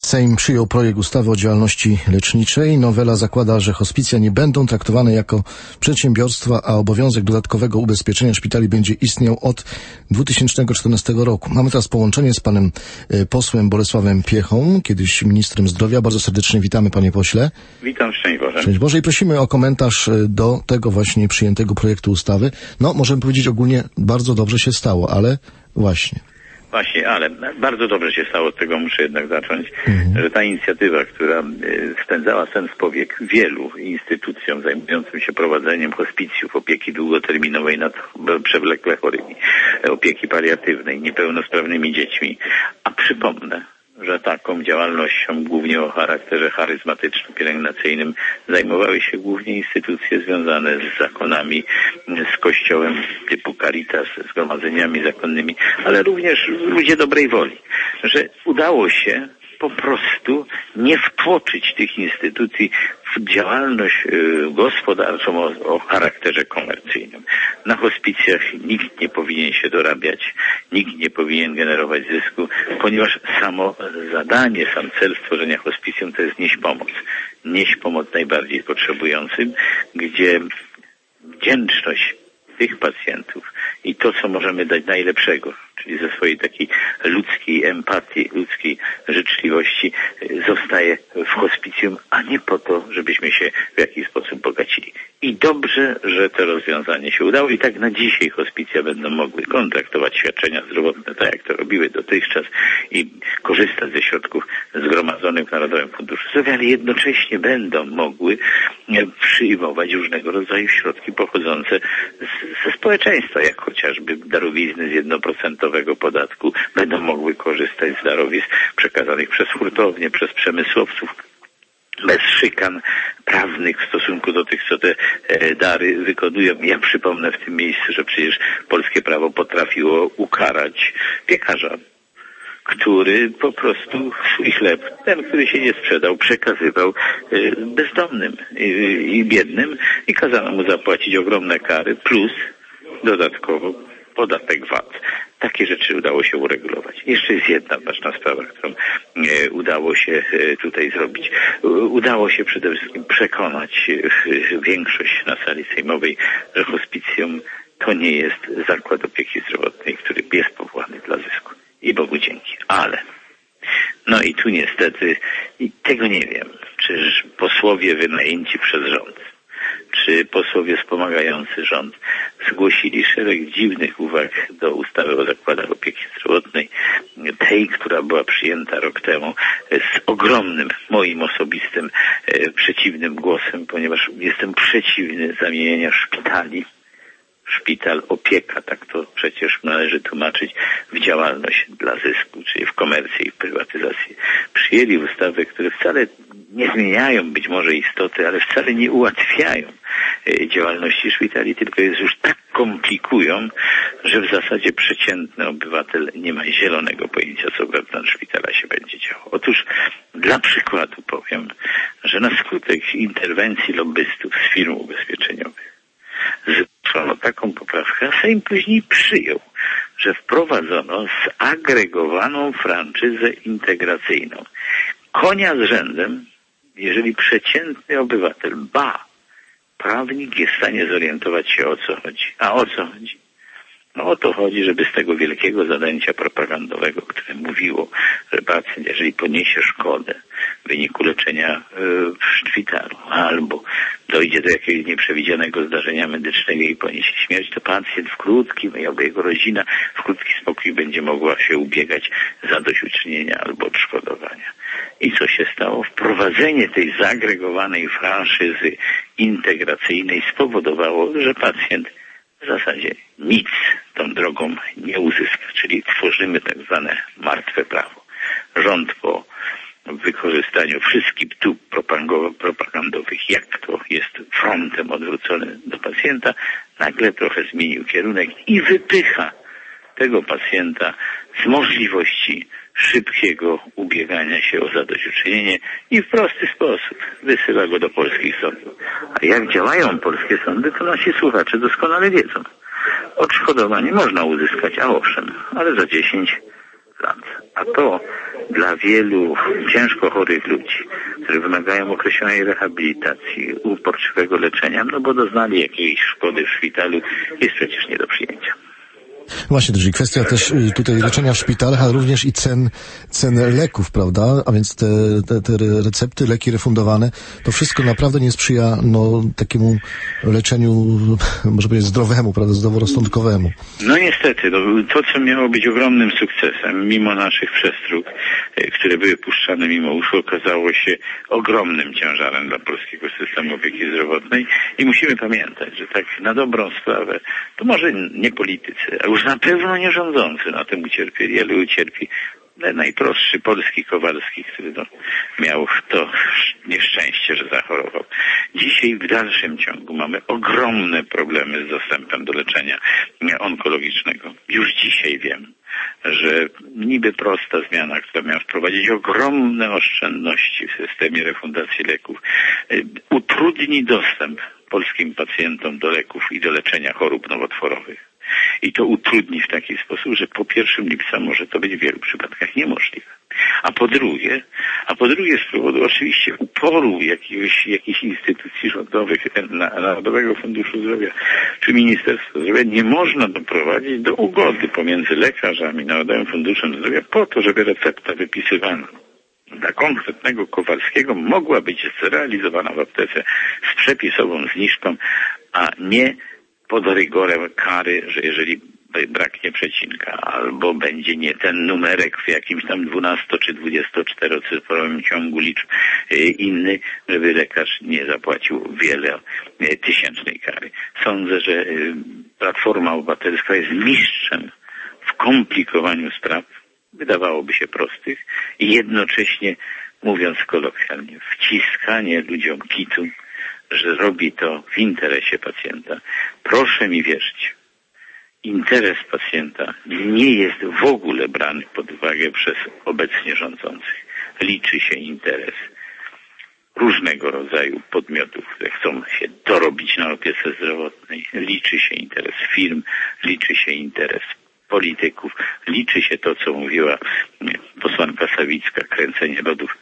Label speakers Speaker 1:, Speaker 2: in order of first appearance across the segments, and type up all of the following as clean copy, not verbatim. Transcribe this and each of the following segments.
Speaker 1: Sejm przyjął projekt ustawy o działalności leczniczej. Nowela zakłada, że hospicja nie będą traktowane jako przedsiębiorstwa, a obowiązek dodatkowego ubezpieczenia szpitali będzie istniał od 2014 roku. Mamy teraz połączenie z panem posłem Bolesławem Piechą, kiedyś ministrem zdrowia. Bardzo serdecznie witamy, panie pośle.
Speaker 2: Witam, szczęść Boże.
Speaker 1: Szczęść Boże i prosimy o komentarz do tego właśnie przyjętego projektu ustawy. No, możemy powiedzieć ogólnie, bardzo dobrze się stało, ale właśnie, ale
Speaker 2: bardzo dobrze się stało, od tego muszę jednak zacząć, że ta inicjatywa, która spędzała sen w powiek wielu instytucjom zajmującym się prowadzeniem hospicjów, opieki długoterminowej nad przewlekle chorymi, opieki paliatywnej, niepełnosprawnymi dziećmi, a przypomnę, że taką działalnością, głównie o charakterze charyzmatyczno-pielęgnacyjnym, zajmowały się głównie instytucje związane z zakonami, z kościołem typu Caritas, zgromadzeniami zakonnymi, ale również ludzie dobrej woli, że udało się po prostu nie wtłoczyć tych instytucji w działalność gospodarczą o charakterze komercyjnym. Na hospicjach nikt nie powinien się dorabiać, nikt nie powinien generować zysku, ponieważ samo zadanie, sam cel stworzenia hospicjum to jest nieść pomoc. Nieść pomoc najbardziej potrzebującym, gdzie wdzięczność tych pacjentów i to, co możemy dać najlepszego, czyli ze swojej takiej ludzkiej empatii, ludzkiej życzliwości, zostaje w hospicjum, a nie po to, żebyśmy się w jakiś sposób bogacili. I dobrze, że to rozwiązanie się udało i tak na dzisiaj hospicja będą mogły kontraktować świadczenia zdrowotne, tak jak to robiły dotychczas i korzystać ze środków zgromadzonych w Narodowym Funduszu Zdrowia, ale jednocześnie będą mogły przyjmować różnego rodzaju środki pochodzące ze społeczeństwa, jak chociażby darowizny z 1% podatku, będą mogły korzystać z darowizn przekazanych przez hurtownie, przez przemysłowców, bez szykan prawnych w stosunku do tych, co te dary wykonują. Ja przypomnę w tym miejscu, że przecież polskie prawo potrafiło ukarać piekarza, który po prostu swój chleb, ten, który się nie sprzedał, przekazywał bezdomnym i biednym i kazano mu zapłacić ogromne kary, plus dodatkowo podatek VAT. Takie rzeczy udało się uregulować. Jeszcze jest jedna ważna sprawa, którą udało się tutaj zrobić. Udało się przede wszystkim przekonać większość na sali sejmowej, że hospicjum to nie jest zakład opieki zdrowotnej, który jest powołany dla zysku. I Bogu dzięki. Ale no i tu niestety tego nie wiem, czy posłowie wynajęci przez rząd, czy posłowie wspomagający rząd zgłosili szereg dziwnych uwag do ustawy o zakładach opieki zdrowotnej, tej, która była przyjęta rok temu, z ogromnym moim osobistym przeciwnym głosem, ponieważ jestem przeciwny zamienienia szpitali, szpital, opieka, tak to przecież należy tłumaczyć, w działalność dla zysku, czyli w komercję i w prywatyzację. Przyjęli ustawy, które wcale nie zmieniają być może istoty, ale wcale nie ułatwiają działalności szpitali, tylko już tak komplikują, że w zasadzie przeciętny obywatel nie ma zielonego pojęcia, co wewnątrz szpitala się będzie działo. Otóż dla przykładu powiem, że na skutek interwencji lobbystów z firm ubezpieczeniowych zgłoszono taką poprawkę, a Sejm później przyjął, że wprowadzono zagregowaną franczyzę integracyjną. Konia z rzędem, jeżeli przeciętny obywatel, prawnik jest w stanie zorientować się, o co chodzi. A o co chodzi? No o to chodzi, żeby z tego wielkiego zadęcia propagandowego, które mówiło, że pacjent, jeżeli poniesie szkodę w wyniku leczenia w szpitalu albo dojdzie do jakiegoś nieprzewidzianego zdarzenia medycznego i poniesie śmierć, to pacjent w krótkim, albo jego rodzina w krótki spokój będzie mogła się ubiegać zadośćuczynienia albo odszkodowania. I co się stało? Wprowadzenie tej zagregowanej franszyzy integracyjnej spowodowało, że pacjent w zasadzie nic tą drogą nie uzyska, czyli tworzymy tak zwane martwe prawo. Rząd po wykorzystaniu wszystkich dóbr propagandowych, jak to jest frontem odwrócony do pacjenta, nagle trochę zmienił kierunek i wypycha tego pacjenta z możliwości szybkiego ubiegania się o zadośćuczynienie i w prosty sposób wysyła go do polskich sądów. A jak działają polskie sądy, to nasi słuchacze doskonale wiedzą. Odszkodowanie można uzyskać, a owszem, ale za 10 lat. A to dla wielu ciężko chorych ludzi, którzy wymagają określonej rehabilitacji, uporczywego leczenia, no bo doznali jakiejś szkody w szpitalu, jest przecież nie do przyjęcia.
Speaker 1: Właśnie, czyli kwestia też tutaj leczenia w szpitalach, ale również i cen leków, prawda? A więc te recepty, leki refundowane, to wszystko naprawdę nie sprzyja takiemu leczeniu, może powiedzieć, zdrowemu, prawda, zdroworozsądkowemu.
Speaker 2: No niestety, to co miało być ogromnym sukcesem, mimo naszych przestróg, które były puszczane mimo uszu, okazało się ogromnym ciężarem dla polskiego systemu opieki zdrowotnej i musimy pamiętać, że tak na dobrą sprawę, to może nie politycy, a już na pewno nie rządzący na tym ucierpieli, ale ucierpi najprostszy polski Kowalski, który miał to nieszczęście, że zachorował. Dzisiaj w dalszym ciągu mamy ogromne problemy z dostępem do leczenia onkologicznego. Już dzisiaj wiem, że niby prosta zmiana, która miała wprowadzić ogromne oszczędności w systemie refundacji leków, utrudni dostęp polskim pacjentom do leków i do leczenia chorób nowotworowych. I to utrudni w taki sposób, że po 1 lipca może to być w wielu przypadkach niemożliwe. A po drugie z powodu oczywiście uporu jakichś instytucji rządowych, Narodowego Funduszu Zdrowia czy Ministerstwa Zdrowia, nie można doprowadzić do ugody pomiędzy lekarzami, Narodowym Funduszem Zdrowia po to, żeby recepta wypisywana dla konkretnego Kowalskiego mogła być zrealizowana w aptece z przepisową zniżką, a nie pod rygorem kary, że jeżeli braknie przecinka albo będzie nie ten numerek w jakimś tam 12 czy 24-cyfrowym ciągu liczb inny, żeby lekarz nie zapłacił wielotysięcznej kary. Sądzę, że Platforma Obywatelska jest mistrzem w komplikowaniu spraw, wydawałoby się prostych, i jednocześnie, mówiąc kolokwialnie, wciskanie ludziom kitu, że robi to w interesie pacjenta. Proszę mi wierzyć, interes pacjenta nie jest w ogóle brany pod uwagę przez obecnie rządzących. Liczy się interes różnego rodzaju podmiotów, które chcą się dorobić na opiece zdrowotnej. Liczy się interes firm, liczy się interes polityków, liczy się to, co mówiła posłanka Sawicka, kręcenie lodów.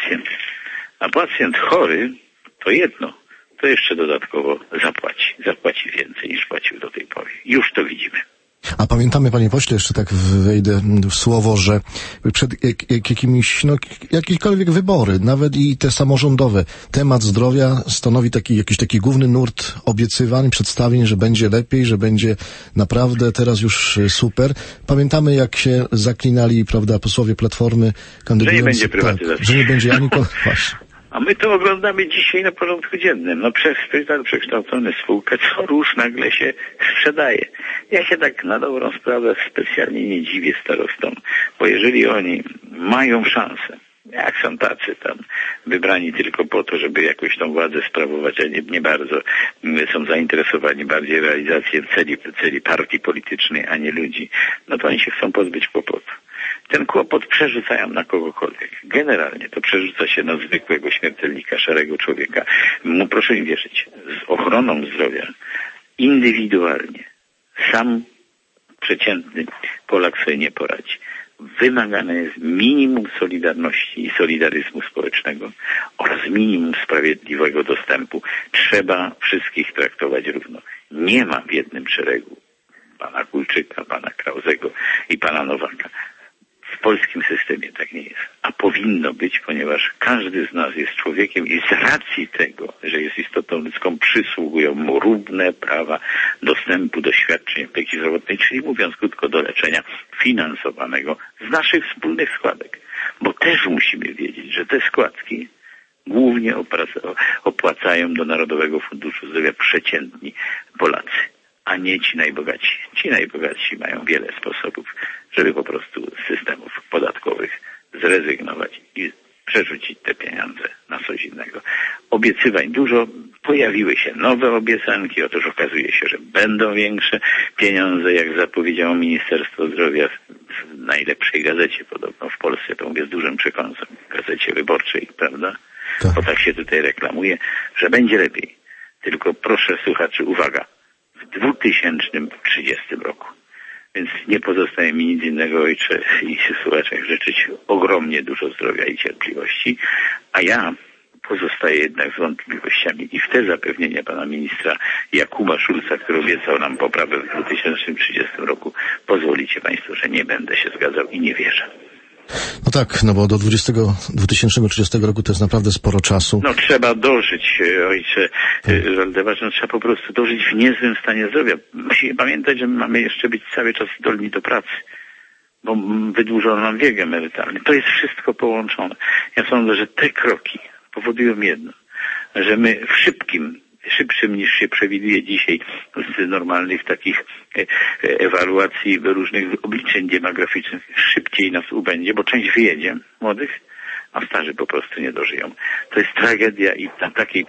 Speaker 2: A pacjent chory to jedno, to jeszcze dodatkowo zapłaci więcej niż płacił do tej pory. Już to widzimy.
Speaker 1: A pamiętamy, panie pośle, jeszcze tak wejdę w słowo, że przed jakiekolwiek wybory, nawet i te samorządowe, temat zdrowia stanowi jakiś taki główny nurt obiecywań, przedstawień, że będzie lepiej, że będzie naprawdę teraz już super. Pamiętamy, jak się zaklinali, prawda, posłowie Platformy kandydujący. Że nie będzie
Speaker 2: prywatyzacji.
Speaker 1: Że nie będzie ani właśnie.
Speaker 2: A my to oglądamy dzisiaj na porządku dziennym. Przez szpital przekształcony spółkę, co róż nagle się sprzedaje. Ja się tak na dobrą sprawę specjalnie nie dziwię starostom, bo jeżeli oni mają szansę, jak są tacy tam wybrani tylko po to, żeby jakoś tą władzę sprawować, a nie bardzo są zainteresowani bardziej realizacją celi partii politycznej, a nie ludzi, no to oni się chcą pozbyć kłopotu. Ten kłopot przerzucają na kogokolwiek. Generalnie to przerzuca się na zwykłego śmiertelnika, szarego człowieka. Proszę mi wierzyć, z ochroną zdrowia indywidualnie sam przeciętny Polak sobie nie poradzi. Wymagane jest minimum solidarności i solidaryzmu społecznego oraz minimum sprawiedliwego dostępu. Trzeba wszystkich traktować równo. Nie ma w jednym szeregu pana Kulczyka, pana Krauzego i pana Nowaka. W polskim systemie tak nie jest. A powinno być, ponieważ każdy z nas jest człowiekiem i z racji tego, że jest istotą ludzką, przysługują mu równe prawa dostępu do świadczeń opieki zdrowotnej, czyli mówiąc krótko, do leczenia finansowanego z naszych wspólnych składek. Bo też musimy wiedzieć, że te składki głównie opłacają do Narodowego Funduszu Zdrowia przeciętni Polacy, a nie ci najbogatsi. Ci najbogatsi mają wiele sposobów, żeby po prostu z systemów podatkowych zrezygnować i przerzucić te pieniądze na coś innego. Obiecywań dużo, pojawiły się nowe obiecanki, otóż okazuje się, że będą większe pieniądze, jak zapowiedziało Ministerstwo Zdrowia w najlepszej gazecie podobno w Polsce, to mówię z dużym przekąsem, Gazecie Wyborczej, prawda?
Speaker 1: Tak.
Speaker 2: Bo tak się tutaj reklamuje, że będzie lepiej. Tylko proszę słuchaczy, uwaga, w 2030 roku Więc nie pozostaje mi nic innego, ojcze i słuchaczom, życzyć ogromnie dużo zdrowia i cierpliwości, a ja pozostaje jednak z wątpliwościami i w te zapewnienia pana ministra Jakuba Szulca, który obiecał nam poprawę w 2030 roku, pozwolicie państwo, że nie będę się zgadzał i nie wierzę.
Speaker 1: No tak, no bo do 2030 roku to jest naprawdę sporo czasu.
Speaker 2: No trzeba dożyć, ojcze Waldemarze, trzeba po prostu dożyć w niezłym stanie zdrowia. Musimy pamiętać, że mamy jeszcze być cały czas zdolni do pracy, bo wydłużono nam wiek emerytalny. To jest wszystko połączone. Ja sądzę, że te kroki powodują jedno, że my w szybszym niż się przewiduje dzisiaj z normalnych takich ewaluacji różnych obliczeń demograficznych, szybciej nas ubędzie, bo część wyjedzie młodych, a starzy po prostu nie dożyją. To jest tragedia i na takiej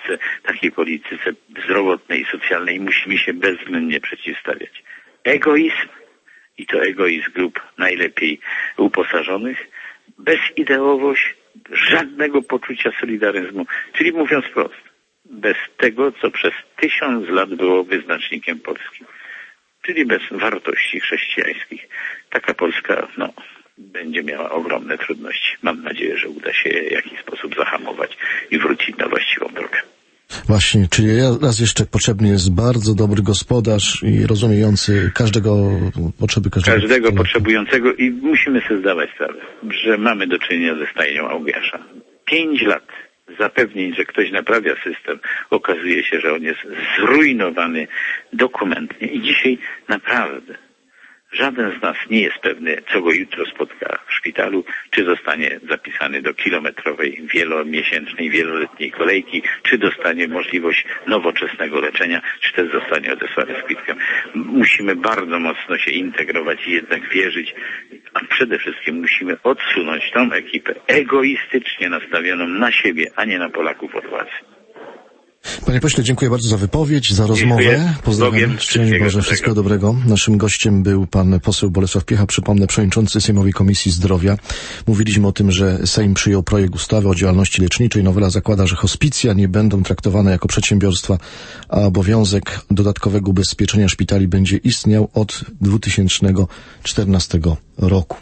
Speaker 2: polityce zdrowotnej i socjalnej musimy się bezwzględnie przeciwstawiać. Egoizm i to egoizm grup najlepiej uposażonych, bezideowość, żadnego poczucia solidaryzmu, czyli mówiąc wprost, bez tego, co przez 1000 lat było wyznacznikiem Polski, czyli bez wartości chrześcijańskich. Taka Polska, będzie miała ogromne trudności. Mam nadzieję, że uda się je w jakiś sposób zahamować i wrócić na właściwą drogę.
Speaker 1: Właśnie, czyli raz jeszcze potrzebny jest bardzo dobry gospodarz i rozumiejący potrzeby każdego
Speaker 2: potrzebującego i musimy sobie zdawać sprawę, że mamy do czynienia ze stajnią Augiasza. 5 lat zapewnień, że ktoś naprawia system, okazuje się, że on jest zrujnowany dokumentnie i dzisiaj naprawdę żaden z nas nie jest pewny, co go jutro spotka w szpitalu, czy zostanie zapisany do kilometrowej, wielomiesięcznej, wieloletniej kolejki, czy dostanie możliwość nowoczesnego leczenia, czy też zostanie odesłany z kwitkiem. Musimy bardzo mocno się integrować i jednak wierzyć, a przede wszystkim musimy odsunąć tą ekipę egoistycznie nastawioną na siebie, a nie na Polaków od władzy.
Speaker 1: Panie pośle, dziękuję bardzo za wypowiedź, za rozmowę. Pozdrawiam. Szczęść Boże, wszystkiego dobrego. Naszym gościem był pan poseł Bolesław Piecha, przypomnę, przewodniczący Sejmowej Komisji Zdrowia. Mówiliśmy o tym, że Sejm przyjął projekt ustawy o działalności leczniczej. Nowela zakłada, że hospicja nie będą traktowane jako przedsiębiorstwa, a obowiązek dodatkowego ubezpieczenia szpitali będzie istniał od 2014 roku.